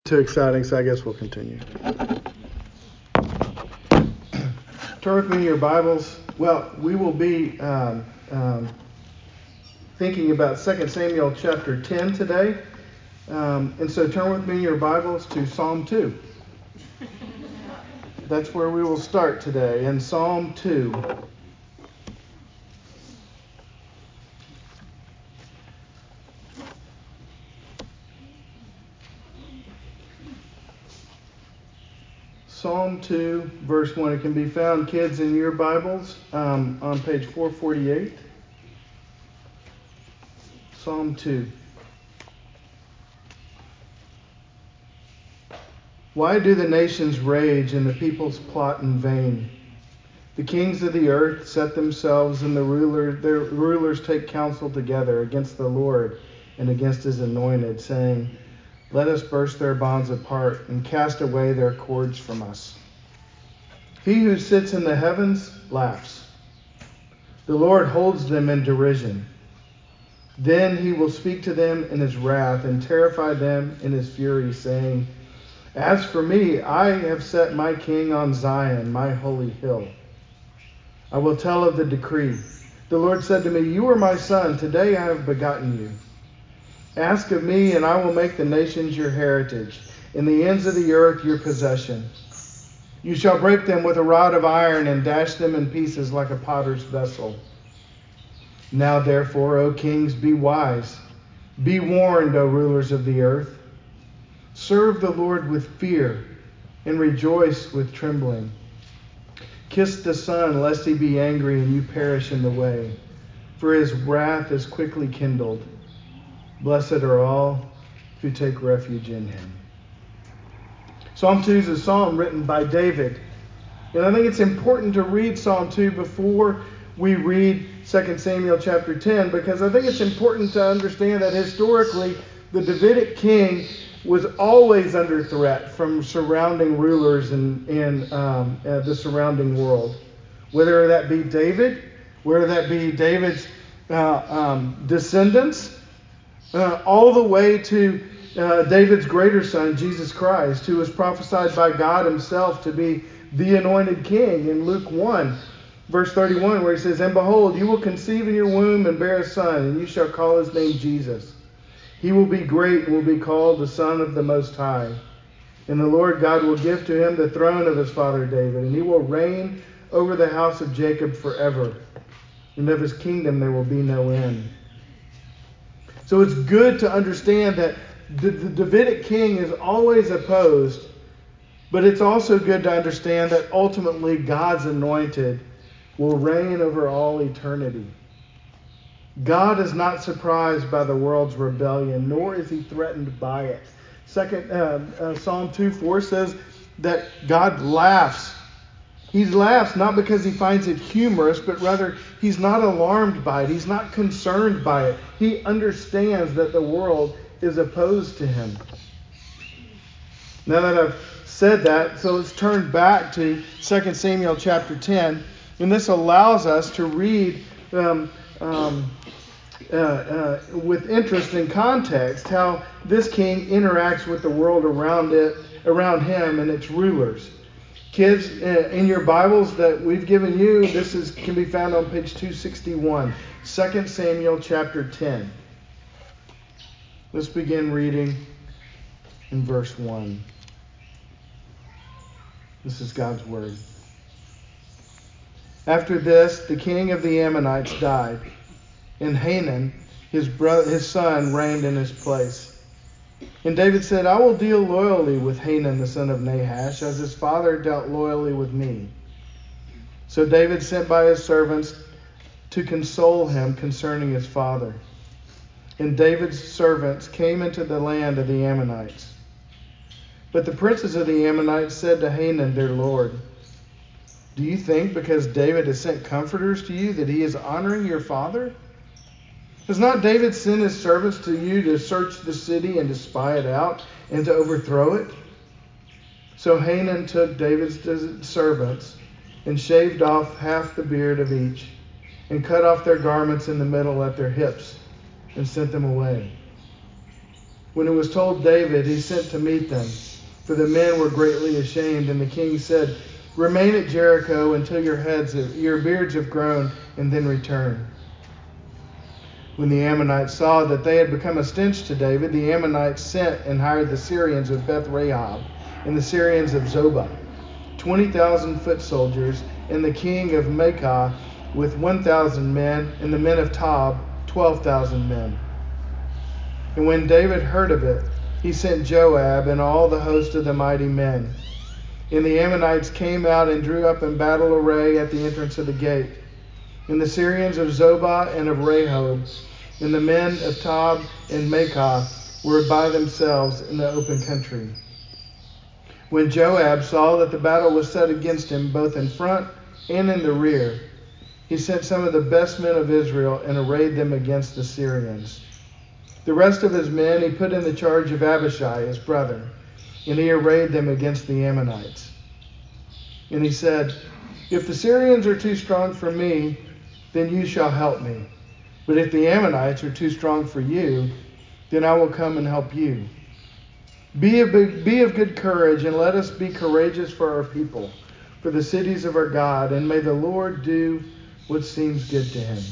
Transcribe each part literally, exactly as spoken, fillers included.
Too exciting, so I guess we'll continue. Turn with me in your Bibles. Well, we will be um, um, thinking about Second Samuel chapter ten today. Um, and so turn with me in your Bibles to Psalm two. That's where we will start today, in Psalm two. Psalm two, verse one. It can be found, kids, in your Bibles um, on page four forty-eight. Psalm two. Why do the nations rage and the peoples plot in vain? The kings of the earth set themselves, and the ruler, their rulers take counsel together against the Lord and against his anointed, saying, "Let us burst their bonds apart and cast away their cords from us." He who sits in the heavens laughs. The Lord holds them in derision. Then he will speak to them in his wrath and terrify them in his fury, saying, "As for me, I have set my king on Zion, my holy hill. I will tell of the decree. The Lord said to me, 'You are my son. Today I have begotten you.' Ask of me, and I will make the nations your heritage, and the ends of the earth your possession. You shall break them with a rod of iron and dash them in pieces like a potter's vessel. Now therefore, O kings, be wise. Be warned, O rulers of the earth. Serve the Lord with fear and rejoice with trembling. Kiss the Son, lest he be angry and you perish in the way, for his wrath is quickly kindled. Blessed are all who take refuge in him." Psalm two is a psalm written by David. And I think it's important to read Psalm two before we read Second Samuel chapter ten, because I think it's important to understand that historically the Davidic king was always under threat from surrounding rulers in, in um, uh, the surrounding world. Whether that be David, whether that be David's uh, um, descendants, uh, all the way to uh, David's greater son, Jesus Christ, who was prophesied by God himself to be the anointed king in Luke one, verse thirty-one, where he says, "And behold, you will conceive in your womb and bear a son, and you shall call his name Jesus. He will be great and will be called the Son of the Most High. And the Lord God will give to him the throne of his father David, and he will reign over the house of Jacob forever. And of his kingdom there will be no end." So it's good to understand that the, the Davidic king is always opposed, but it's also good to understand that ultimately God's anointed will reign over all eternity. God is not surprised by the world's rebellion, nor is he threatened by it. Second uh, uh, Psalm two four says that God laughs. He laughs not because he finds it humorous, but rather he's not alarmed by it. He's not concerned by it. He understands that the world is opposed to him. Now that I've said that, so let's turn back to Second Samuel chapter ten. And this allows us to read um, um, uh, uh, with interest and context how this king interacts with the world around it, around him and its rulers. Kids, uh, in your Bibles that we've given you, this is can be found on page two sixty-one, Second Samuel chapter ten. Let's begin reading in verse one. This is God's word. After this, the king of the Ammonites died, and Hanun, his brother, his son, reigned in his place. And David said, "I will deal loyally with Hanun the son of Nahash, as his father dealt loyally with me." So David sent by his servants to console him concerning his father. And David's servants came into the land of the Ammonites. But the princes of the Ammonites said to Hanun their lord, "Do you think because David has sent comforters to you that he is honoring your father? Has not David sent his servants to you to search the city and to spy it out and to overthrow it?" So Hanun took David's servants and shaved off half the beard of each and cut off their garments in the middle at their hips and sent them away. When it was told David, he sent to meet them, for the men were greatly ashamed. And the king said, "Remain at Jericho until your heads, your beards have grown, and then return." When the Ammonites saw that they had become a stench to David, the Ammonites sent and hired the Syrians of Beth Rahab and the Syrians of Zobah, twenty thousand foot soldiers, and the king of Maacah with one thousand men, and the men of Tob, twelve thousand men. And when David heard of it, he sent Joab and all the host of the mighty men. And the Ammonites came out and drew up in battle array at the entrance of the gate. And the Syrians of Zobah and of Rehob, and the men of Tob and Maacah were by themselves in the open country. When Joab saw that the battle was set against him, both in front and in the rear, he sent some of the best men of Israel and arrayed them against the Syrians. The rest of his men he put in the charge of Abishai, his brother, and he arrayed them against the Ammonites. And he said, "If the Syrians are too strong for me, then you shall help me. But if the Ammonites are too strong for you, then I will come and help you. Be of, be of good courage, and let us be courageous for our people, for the cities of our God, and may the Lord do what seems good to him."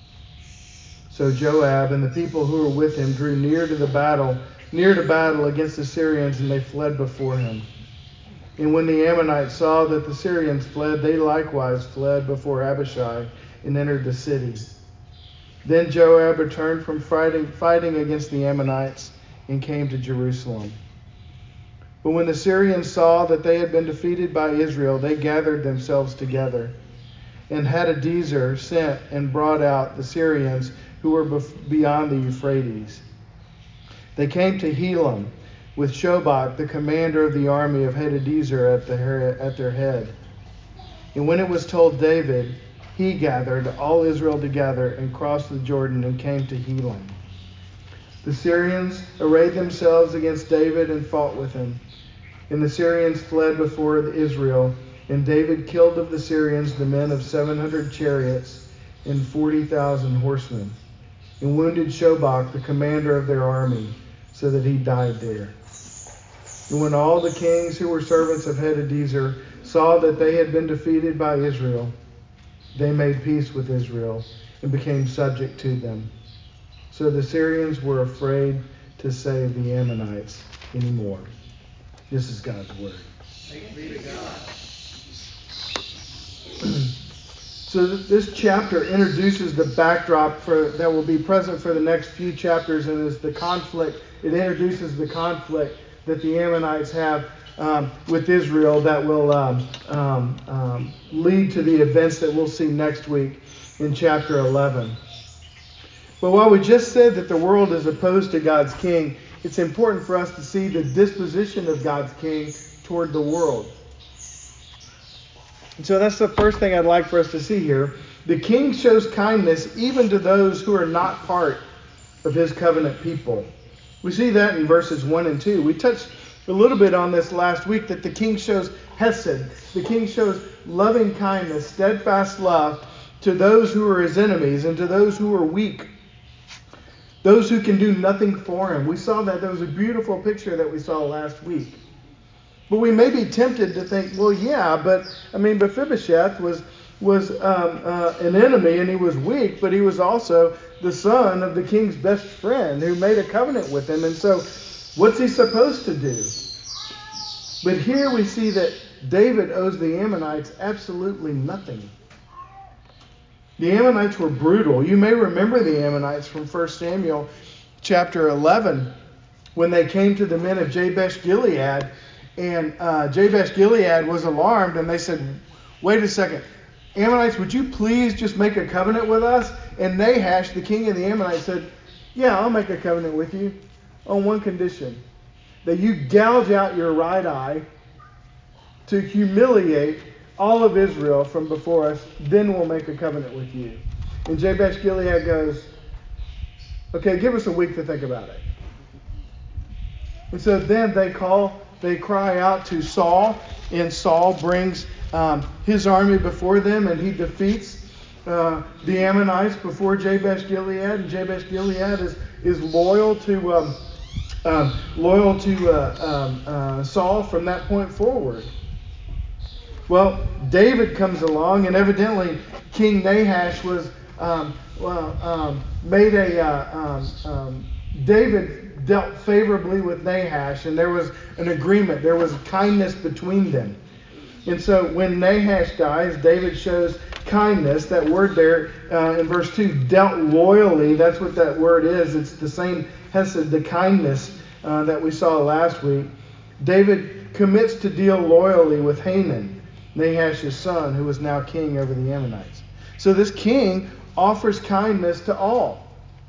So Joab and the people who were with him drew near to the battle, near to battle against the Syrians, and they fled before him. And when the Ammonites saw that the Syrians fled, they likewise fled before Abishai and entered the city. Then Joab returned from fighting, fighting against the Ammonites and came to Jerusalem. But when the Syrians saw that they had been defeated by Israel, they gathered themselves together. And Hadadezer sent and brought out the Syrians who were beyond the Euphrates. They came to Helam with Shobach, the commander of the army of Hadadezer, at, the, at their head. And when it was told David, he gathered all Israel together and crossed the Jordan and came to Helam. The Syrians arrayed themselves against David and fought with him. And the Syrians fled before Israel, and David killed of the Syrians the men of seven hundred chariots and forty thousand horsemen, and wounded Shobach, the commander of their army, so that he died there. And when all the kings who were servants of Hadadezer saw that they had been defeated by Israel, they made peace with Israel and became subject to them. So the Syrians were afraid to save the Ammonites anymore. This is God's word. Thanks be to God. So this chapter introduces the backdrop for that will be present for the next few chapters, and is the conflict. It introduces the conflict that the Ammonites have um, with Israel that will um, um, um, lead to the events that we'll see next week in chapter eleven. But while we just said that the world is opposed to God's king, it's important for us to see the disposition of God's king toward the world. And so that's the first thing I'd like for us to see here. The king shows kindness even to those who are not part of his covenant people. We see that in verses one and two. We touched a little bit on this last week, that the king shows hesed. The king shows loving kindness, steadfast love to those who are his enemies and to those who are weak. Those who can do nothing for him. We saw that. There was a beautiful picture that we saw last week. But we may be tempted to think, well, yeah, but, I mean, Mephibosheth was was um, uh, an enemy, and he was weak, but he was also the son of the king's best friend who made a covenant with him. And so what's he supposed to do? But here we see that David owes the Ammonites absolutely nothing. The Ammonites were brutal. You may remember the Ammonites from First Samuel chapter eleven, when they came to the men of Jabesh Gilead. And uh, Jabesh Gilead was alarmed, and they said, wait a second, Ammonites, would you please just make a covenant with us? And Nahash, the king of the Ammonites, said, yeah, I'll make a covenant with you on one condition, that you gouge out your right eye to humiliate all of Israel from before us, then we'll make a covenant with you. And Jabesh Gilead goes, okay, give us a week to think about it. And so then they call, they cry out to Saul, and Saul brings um, his army before them, and he defeats uh, the Ammonites before Jabesh Gilead. And Jabesh Gilead is, is loyal to um, um, loyal to uh, um, uh, Saul from that point forward. Well, David comes along, and evidently King Nahash was um, well um, made a uh, um, um, David dealt favorably with Nahash, and there was an agreement. There was kindness between them. And so when Nahash dies, David shows kindness. That word there uh, in verse two, dealt loyally. That's what that word is. It's the same hesed, the kindness uh, that we saw last week. David commits to deal loyally with Hanan, Nahash's son, who is now king over the Ammonites. So this king offers kindness to all.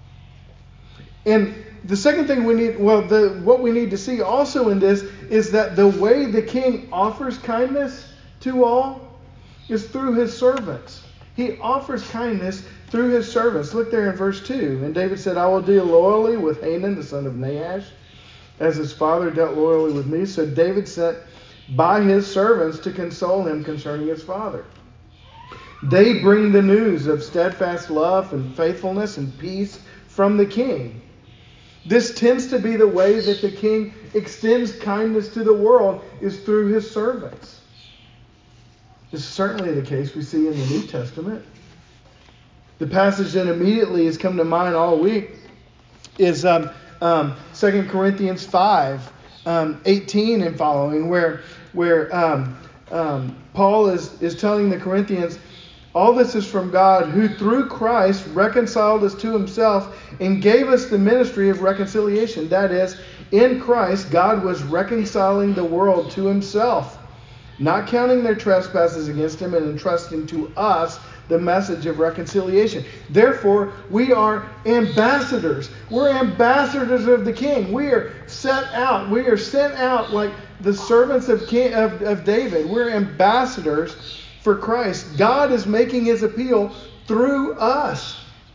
And the second thing we need, well, the what we need to see also in this is that the way the king offers kindness to all is through his servants. He offers kindness through his servants. Look there in verse two. And David said, I will deal loyally with Hanan, the son of Nahash, as his father dealt loyally with me. So David sent by his servants to console him concerning his father. They bring the news of steadfast love and faithfulness and peace from the king. This tends to be the way that the king extends kindness to the world, is through his servants. This is certainly the case we see in the New Testament. The passage that immediately has come to mind all week is um, um, Second Corinthians five, um, eighteen and following, where where um, um, Paul is, is telling the Corinthians, all this is from God, who through Christ reconciled us to himself and gave us the ministry of reconciliation. That is, in Christ, God was reconciling the world to himself, not counting their trespasses against him, and entrusting to us the message of reconciliation. Therefore, we are ambassadors. We're ambassadors of the King. We are set out. We are sent out like the servants of, King, of, of David. We're ambassadors for Christ. God is making his appeal through us.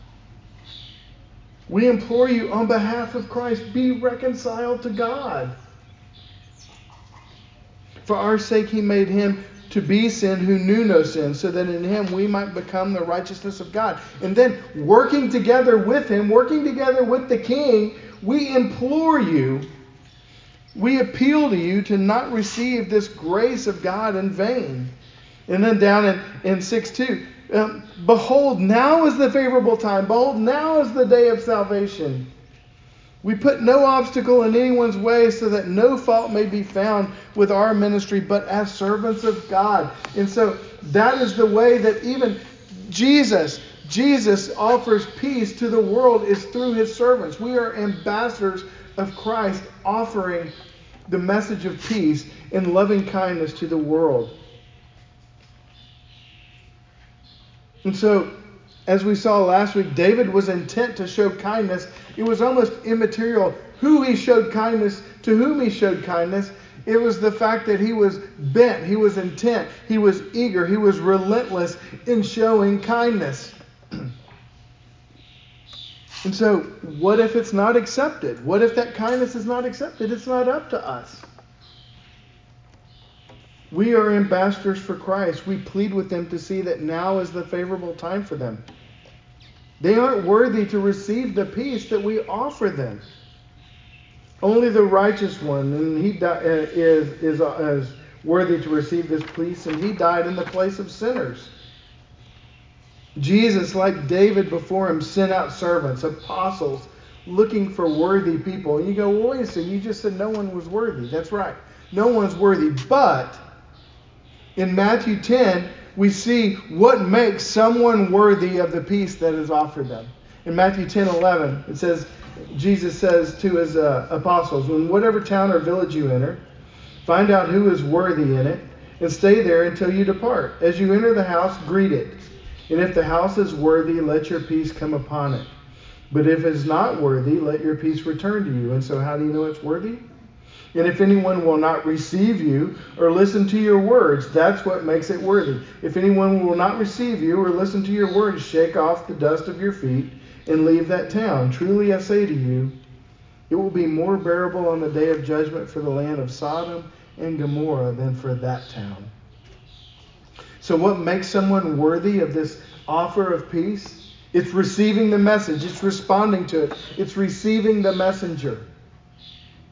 We implore you on behalf of Christ, be reconciled to God. For our sake he made him to be sin who knew no sin, so that in him we might become the righteousness of God. And then working together with him, working together with the King, we implore you, we appeal to you to not receive this grace of God in vain. And then down in, in six two, um, behold, now is the favorable time. Behold, now is the day of salvation. We put no obstacle in anyone's way so that no fault may be found with our ministry, but as servants of God. And so that is the way that even Jesus, Jesus offers peace to the world, is through his servants. We are ambassadors of Christ, offering the message of peace and loving kindness to the world. And so, as we saw last week, David was intent to show kindness. It was almost immaterial who he showed kindness, to whom he showed kindness. It was the fact that he was bent, he was intent, he was eager, he was relentless in showing kindness. And so, what if it's not accepted? What if that kindness is not accepted? It's not up to us. We are ambassadors for Christ. We plead with them to see that now is the favorable time for them. They aren't worthy to receive the peace that we offer them. Only the righteous one, and he di- uh, is, is, uh, is worthy to receive this peace, and he died in the place of sinners. Jesus, like David before him, sent out servants, apostles, looking for worthy people. And you go, well, wait a second, you just said no one was worthy. That's right. No one's worthy, but in Matthew ten, we see what makes someone worthy of the peace that is offered them. In Matthew ten eleven, it says, Jesus says to his uh, apostles, in whatever town or village you enter, find out who is worthy in it, and stay there until you depart. As you enter the house, greet it. And if the house is worthy, let your peace come upon it. But if it is not worthy, let your peace return to you. And so how do you know it's worthy? And if anyone will not receive you or listen to your words, that's what makes it worthy. If anyone will not receive you or listen to your words, shake off the dust of your feet and leave that town. Truly I say to you, it will be more bearable on the day of judgment for the land of Sodom and Gomorrah than for that town. So what makes someone worthy of this offer of peace? It's receiving the message. It's responding to it. It's receiving the messenger.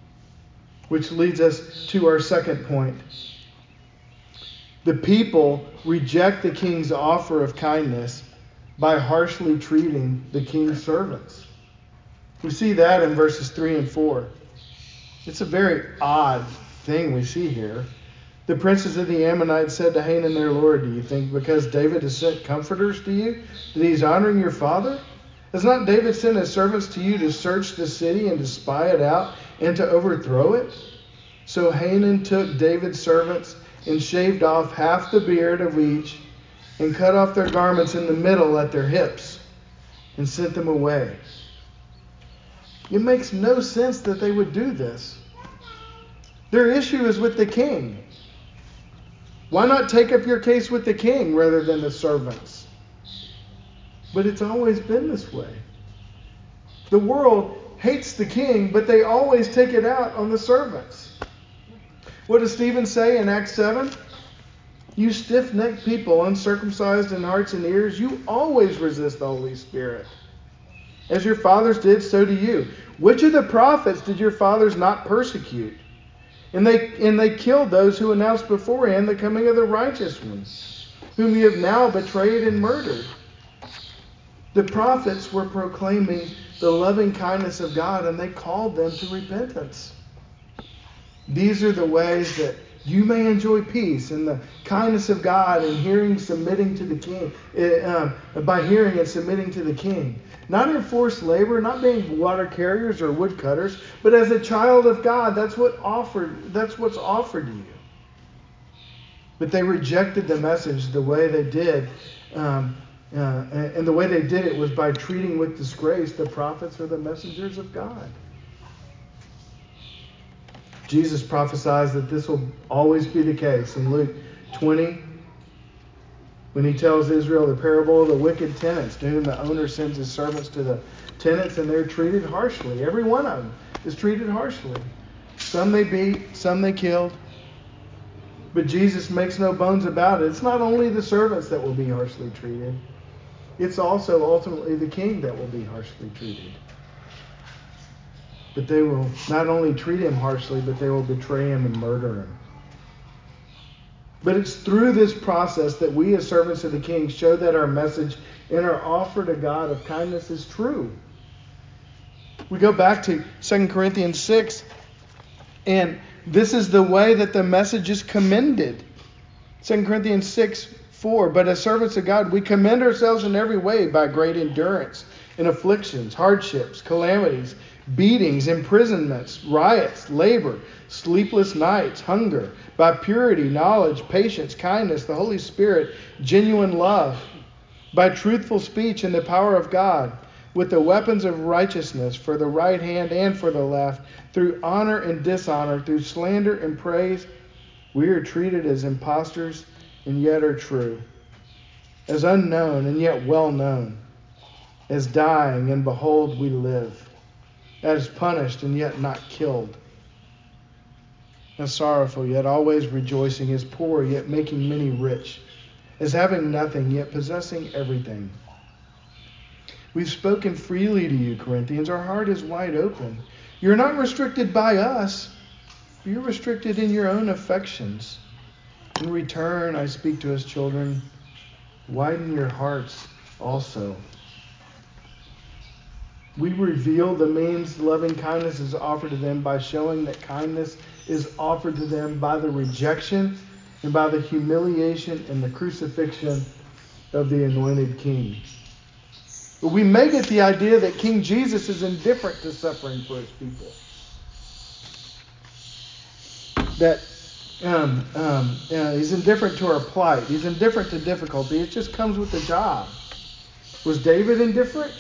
Which leads us to our second point. The people reject the king's offer of kindness by harshly treating the king's servants. We see that in verses three and four. It's a very odd thing we see here. The princes of the Ammonites said to Hanun their lord, do you think because David has sent comforters to you that he's honoring your father? Has not David sent his servants to you to search the city and to spy it out and to overthrow it? So Hanun took David's servants and shaved off half the beard of each and cut off their garments in the middle at their hips and sent them away. It makes no sense that they would do this. Their issue is with the king. Why not take up your case with the king rather than the servants? But it's always been this way. The world hates the king, but they always take it out on the servants. What does Stephen say in Acts seven? You stiff-necked people, uncircumcised in hearts and ears, you always resist the Holy Spirit. As your fathers did, so do you. Which of the prophets did your fathers not persecute? And they and they killed those who announced beforehand the coming of the righteous one, whom you have now betrayed and murdered. The prophets were proclaiming the loving kindness of God, and they called them to repentance. These are the ways that you may enjoy peace and the kindness of God in hearing, submitting to the king, uh, by hearing and submitting to the king. Not in forced labor, not being water carriers or woodcutters, but as a child of God. That's what offered. That's what's offered to you. But they rejected the message the way they did, um, uh, and, and the way they did it was by treating with disgrace the prophets or the messengers of God. Jesus prophesies that this will always be the case in Luke twenty, when he tells Israel the parable of the wicked tenants, to whom the owner sends his servants to the tenants, and they're treated harshly. Every one of them is treated harshly. Some they beat, some they killed. But Jesus makes no bones about it. It's not only the servants that will be harshly treated. It's also ultimately the king that will be harshly treated. But they will not only treat him harshly, but they will betray him and murder him. But it's through this process that we as servants of the king show that our message and our offer to God of kindness is true. We go back to Second Corinthians six, and this is the way that the message is commended. Second Corinthians six four, but as servants of God, we commend ourselves in every way by great endurance in afflictions, hardships, calamities, beatings, imprisonments, riots, labor, sleepless nights, hunger, by purity, knowledge, patience, kindness, the Holy Spirit, genuine love, by truthful speech and the power of God, with the weapons of righteousness for the right hand and for the left, through honor and dishonor, through slander and praise, we are treated as impostors and yet are true, as unknown and yet well known, as dying and behold we live, as punished and yet not killed, as sorrowful yet always rejoicing, as poor yet making many rich, as having nothing yet possessing everything. We've spoken freely to you, Corinthians. Our heart is wide open. You're not restricted by us. You're restricted in your own affections. In return, I speak to us, children. Widen your hearts also. We reveal the means loving kindness is offered to them by showing that kindness is offered to them by the rejection and by the humiliation and the crucifixion of the anointed king. But we may get the idea that King Jesus is indifferent to suffering for his people. That um, um, uh, he's indifferent to our plight. He's indifferent to difficulty. It just comes with the job. Was David indifferent?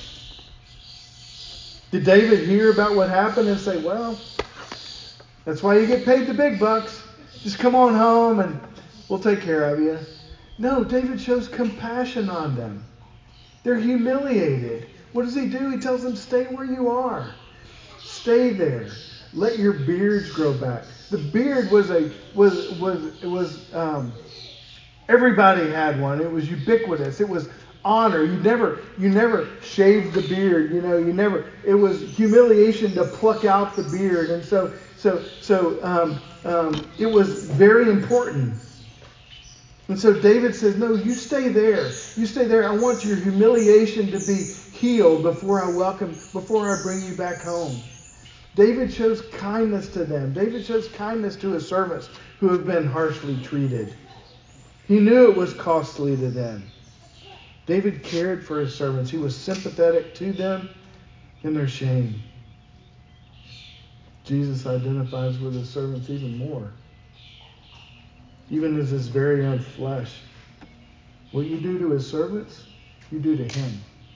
Did David hear about what happened and say, well, that's why you get paid the big bucks. Just come on home and we'll take care of you. No, David shows compassion on them. They're humiliated. What does he do? He tells them, stay where you are. Stay there. Let your beards grow back. The beard was a was was it was um, everybody had one. It was ubiquitous. It was honor. You never you never shaved the beard. You know, you never. It was humiliation to pluck out the beard. And so So, so um, um, it was very important. And so David says, no, you stay there. You stay there. I want your humiliation to be healed before I welcome, before I bring you back home. David shows kindness to them. David shows kindness to his servants who have been harshly treated. He knew it was costly to them. David cared for his servants. He was sympathetic to them in their shame. Jesus identifies with his servants even more. Even as his very own flesh. What you do to his servants, you do to him.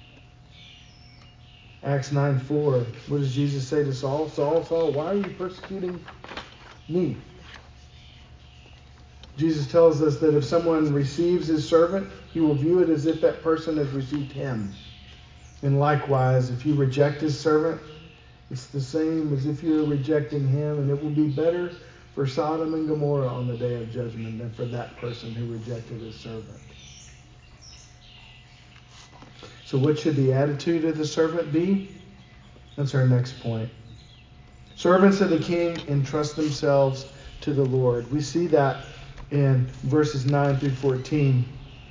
Acts nine four, what does Jesus say to Saul? Saul, Saul, why are you persecuting me? Jesus tells us that if someone receives his servant, he will view it as if that person has received him. And likewise, if you reject his servant, it's the same as if you're rejecting him, and it will be better for Sodom and Gomorrah on the day of judgment than for that person who rejected his servant. So what should the attitude of the servant be? That's our next point. Servants of the king entrust themselves to the Lord. We see that in verses nine through fourteen.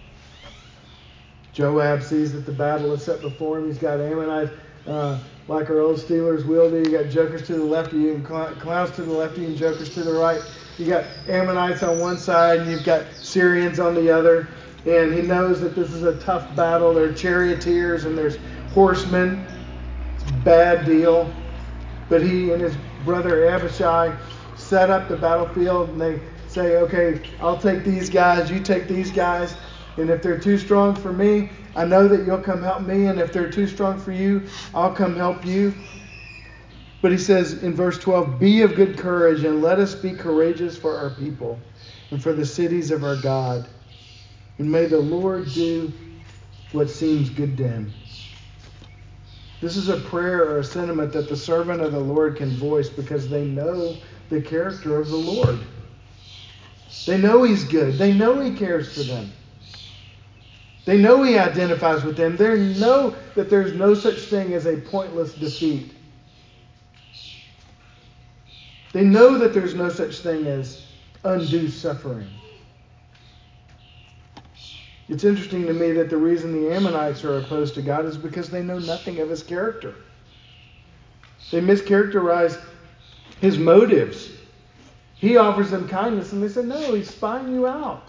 Joab sees that the battle is set before him. He's got Ammonites uh, like our old Steelers will do. You got jokers to the left of you and clowns to the left of you and jokers to the right. You got Ammonites on one side and you've got Syrians on the other. And he knows that this is a tough battle. There are charioteers and there's horsemen. It's a bad deal. But he and his brother Abishai set up the battlefield and they say, okay, I'll take these guys, you take these guys. And if they're too strong for me, I know that you'll come help me. And if they're too strong for you, I'll come help you. But he says in verse twelve, be of good courage and let us be courageous for our people and for the cities of our God. And may the Lord do what seems good to him. This is a prayer or a sentiment that the servant of the Lord can voice because they know the character of the Lord. They know he's good. They know he cares for them. They know he identifies with them. They know that there's no such thing as a pointless defeat. They know that there's no such thing as undue suffering. It's interesting to me that the reason the Ammonites are opposed to God is because they know nothing of his character. They mischaracterize his motives. He offers them kindness and they say, no, he's spying you out.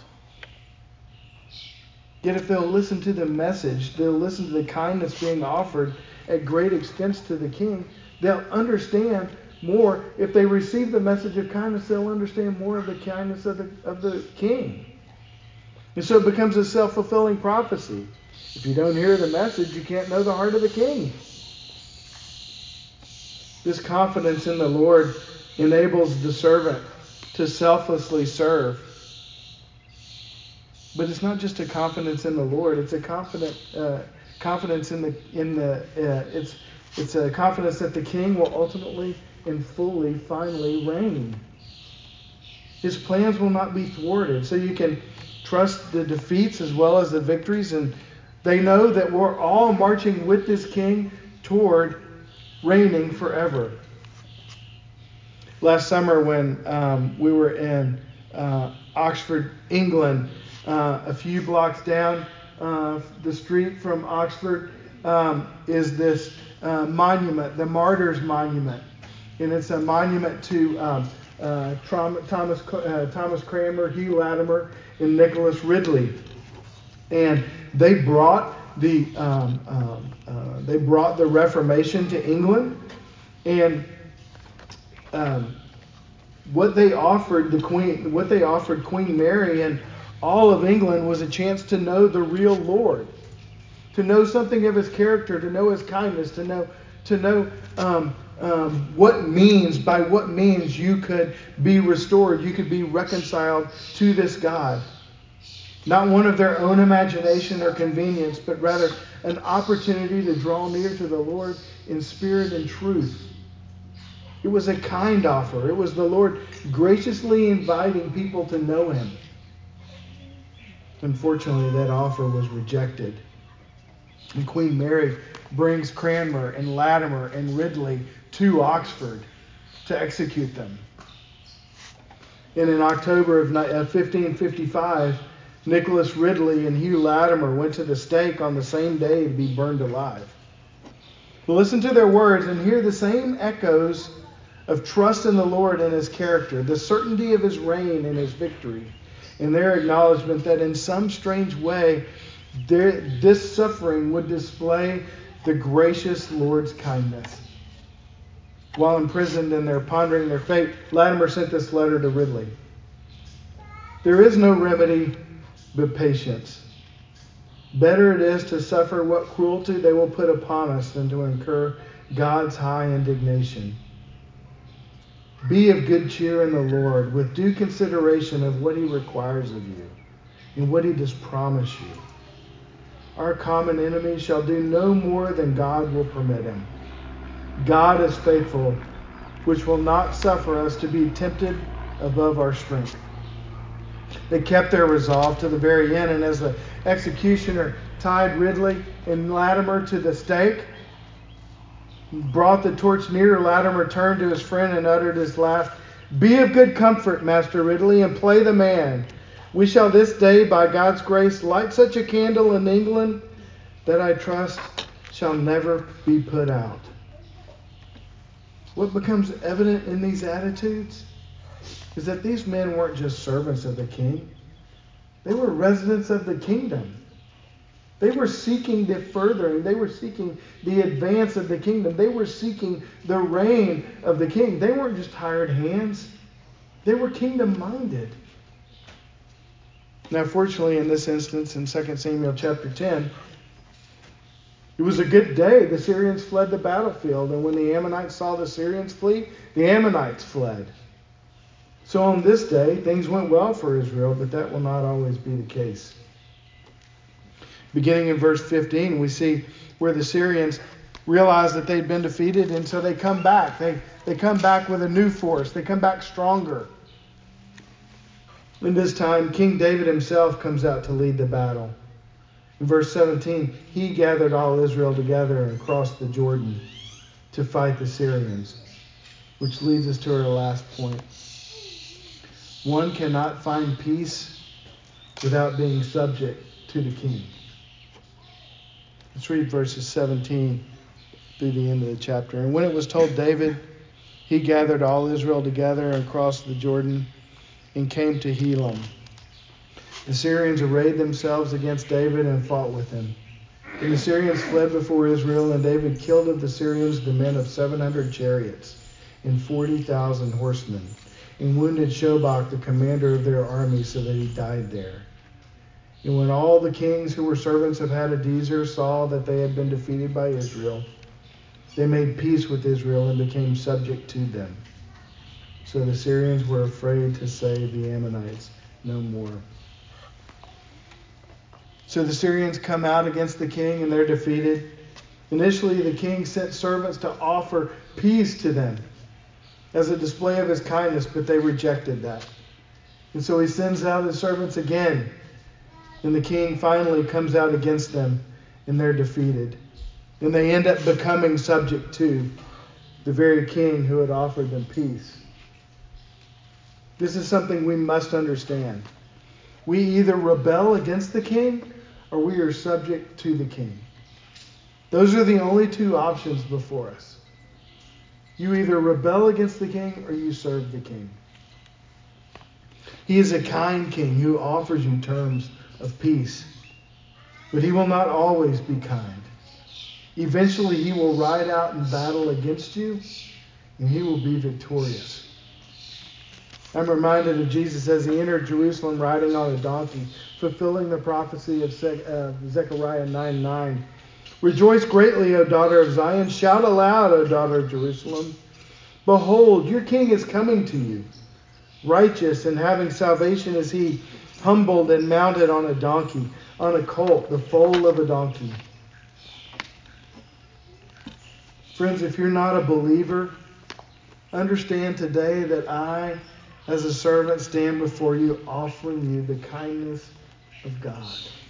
Yet if they'll listen to the message, they'll listen to the kindness being offered at great expense to the king, they'll understand more. If they receive the message of kindness, they'll understand more of the kindness of the, of the king. And so it becomes a self-fulfilling prophecy. If you don't hear the message, you can't know the heart of the king. This confidence in the Lord enables the servant to selflessly serve. But it's not just a confidence in the Lord; it's a confident uh, confidence in the in the uh, it's it's a confidence that the king will ultimately and fully, finally reign. His plans will not be thwarted, so you can trust the defeats as well as the victories, and they know that we're all marching with this king toward reigning forever. Last summer when um, we were in uh, Oxford, England, uh, a few blocks down uh, the street from Oxford um, is this uh, monument, the Martyrs Monument. And it's a monument to um, uh, Thomas, uh, Thomas Cranmer, Hugh Latimer, and Nicholas Ridley. And they brought the um, um, uh, they brought the Reformation to England, and um, what they offered the Queen, what they offered Queen Mary and all of England was a chance to know the real Lord, to know something of his character, to know his kindness, to know to know um, um, what means by what means you could be restored, you could be reconciled to this God. Not one of their own imagination or convenience, but rather an opportunity to draw near to the Lord in spirit and truth. It was a kind offer. It was the Lord graciously inviting people to know him. Unfortunately, that offer was rejected. And Queen Mary brings Cranmer and Latimer and Ridley to Oxford. to execute them. And in October of fifteen fifty-five, Nicholas Ridley and Hugh Latimer went to the stake on the same day to be burned alive. Listen to their words and hear the same echoes of trust in the Lord and His character, the certainty of His reign and His victory, and their acknowledgement that in some strange way their, this suffering would display the gracious Lord's kindness. While imprisoned and they're pondering their fate, Latimer sent this letter to Ridley. There is no remedy but patience. Better it is to suffer what cruelty they will put upon us than to incur God's high indignation. Be of good cheer in the Lord, with due consideration of what He requires of you and what He does promise you. Our common enemy shall do no more than God will permit him. God is faithful, which will not suffer us to be tempted above our strength. They kept their resolve to the very end, and as the executioner tied Ridley and Latimer to the stake, brought the torch nearer, Latimer turned to his friend and uttered his last, "Be of good comfort, Master Ridley, and play the man. We shall this day, by God's grace, light such a candle in England that I trust shall never be put out." What becomes evident in these attitudes is that these men weren't just servants of the king. They were residents of the kingdom. They were seeking the furthering. They were seeking the advance of the kingdom. They were seeking the reign of the king. They weren't just hired hands. They were kingdom-minded. Now, fortunately, in this instance, in Second Samuel chapter ten, it was a good day. The Syrians fled the battlefield. And when the Ammonites saw the Syrians flee, the Ammonites fled. So on this day, things went well for Israel, but that will not always be the case. Beginning in verse fifteen, we see where the Syrians realize that they'd been defeated, and so they come back. They, they come back with a new force. They come back stronger. And this time, King David himself comes out to lead the battle. In verse seventeen, he gathered all Israel together and crossed the Jordan to fight the Syrians, which leads us to our last point. One cannot find peace without being subject to the king. Let's read verses seventeen through the end of the chapter. And when it was told David, he gathered all Israel together and crossed the Jordan and came to Helam. The Syrians arrayed themselves against David and fought with him. And the Syrians fled before Israel, and David killed of the Syrians the men of seven hundred chariots and forty thousand horsemen, and wounded Shobach, the commander of their army, so that he died there. And when all the kings who were servants of Hadadezer saw that they had been defeated by Israel, they made peace with Israel and became subject to them. So the Syrians were afraid to save the Ammonites no more. So the Syrians come out against the king and they're defeated. Initially, the king sent servants to offer peace to them as a display of his kindness, but they rejected that. And so he sends out his servants again. And the king finally comes out against them, and they're defeated. And they end up becoming subject to the very king who had offered them peace. This is something we must understand. We either rebel against the king or we are subject to the king. Those are the only two options before us. You either rebel against the king or you serve the king. He is a kind king who offers you terms of peace. But he will not always be kind. Eventually he will ride out in battle against you and he will be victorious. I'm reminded of Jesus as he entered Jerusalem riding on a donkey, fulfilling the prophecy of Zechariah nine nine. Rejoice greatly, O daughter of Zion. Shout aloud, O daughter of Jerusalem. Behold, your king is coming to you. Righteous and having salvation is he, humbled and mounted on a donkey, on a colt, the foal of a donkey. Friends, if you're not a believer, understand today that I, as a servant, stand before you offering you the kindness of God.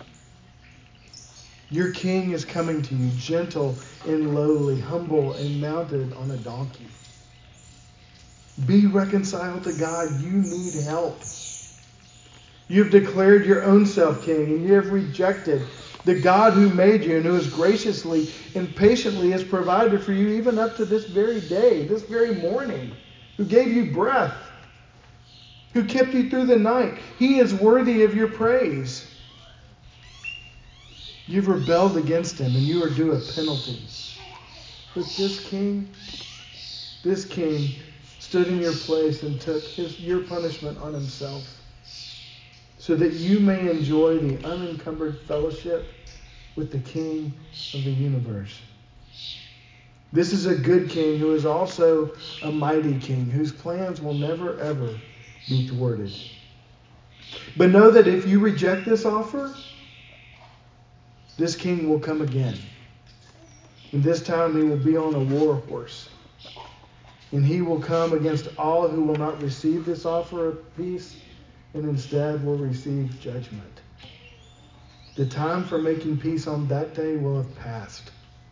Your king is coming to you, gentle and lowly, humble and mounted on a donkey. Be reconciled to God. You need help. You've declared your own self king, and you have rejected the God who made you and who has graciously and patiently has provided for you even up to this very day, this very morning, who gave you breath, who kept you through the night. He is worthy of your praise. You've rebelled against him, and you are due a penalty. But this king, this king stood in your place and took his, your punishment on himself, so that you may enjoy the unencumbered fellowship with the King of the universe. This is a good king who is also a mighty king, whose plans will never, ever be thwarted. But know that if you reject this offer, this king will come again. And this time he will be on a war horse. And he will come against all who will not receive this offer of peace, and instead will receive judgment. The time for making peace on that day will have passed.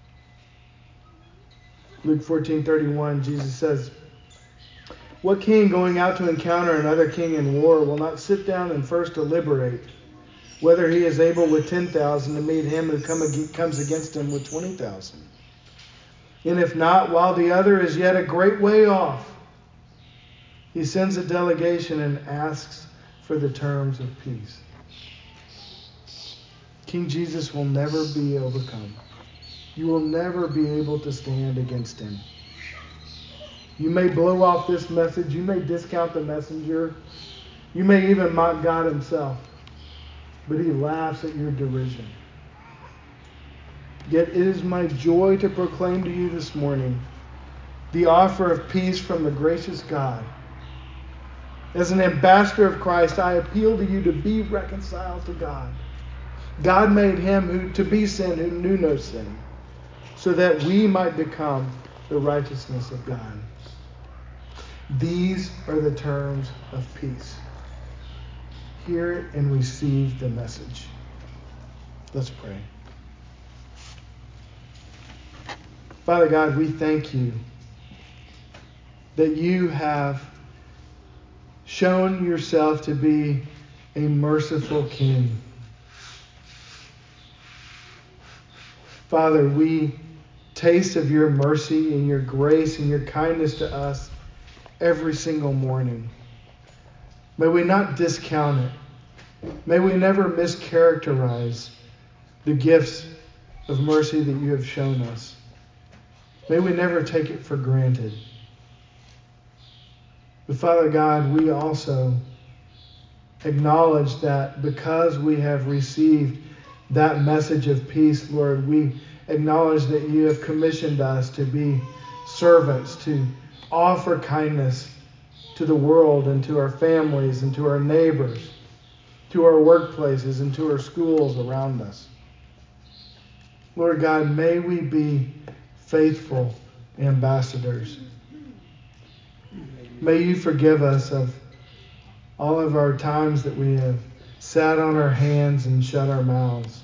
Luke fourteen thirty-one, Jesus says, "What king going out to encounter another king in war will not sit down and first deliberate whether he is able with ten thousand to meet him who come ag- comes against him with twenty thousand? And if not, while the other is yet a great way off, he sends a delegation and asks for the terms of peace." King Jesus will never be overcome. You will never be able to stand against him. You may blow off this message. You may discount the messenger. You may even mock God himself. But he laughs at your derision. Yet it is my joy to proclaim to you this morning the offer of peace from the gracious God. As an ambassador of Christ, I appeal to you to be reconciled to God. God made him who to be sin who knew no sin, so that we might become the righteousness of God. These are the terms of peace. Hear it and receive the message. Let's pray. Father God, we thank you that you have shown yourself to be a merciful King. Father, we taste of your mercy and your grace and your kindness to us every single morning. May we not discount it. May we never mischaracterize the gifts of mercy that you have shown us. May we never take it for granted. But Father God, we also acknowledge that because we have received that message of peace, Lord, we acknowledge that you have commissioned us to be servants, to offer kindness to the world and to our families and to our neighbors, to our workplaces and to our schools around us. Lord God, may we be faithful ambassadors. May you forgive us of all of our times that we have sat on our hands and shut our mouths.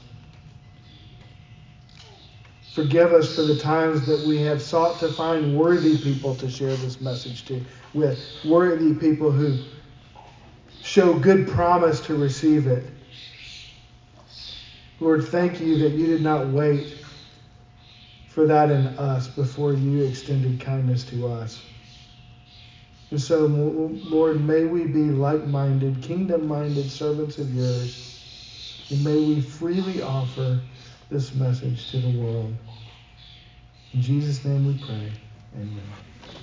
Forgive us for the times that we have sought to find worthy people to share this message to, with worthy people who show good promise to receive it. Lord, thank you that you did not wait for that in us before you extended kindness to us. And so, Lord, may we be like-minded, kingdom-minded servants of yours, and may we freely offer this message to the world. In Jesus' name we pray. Amen.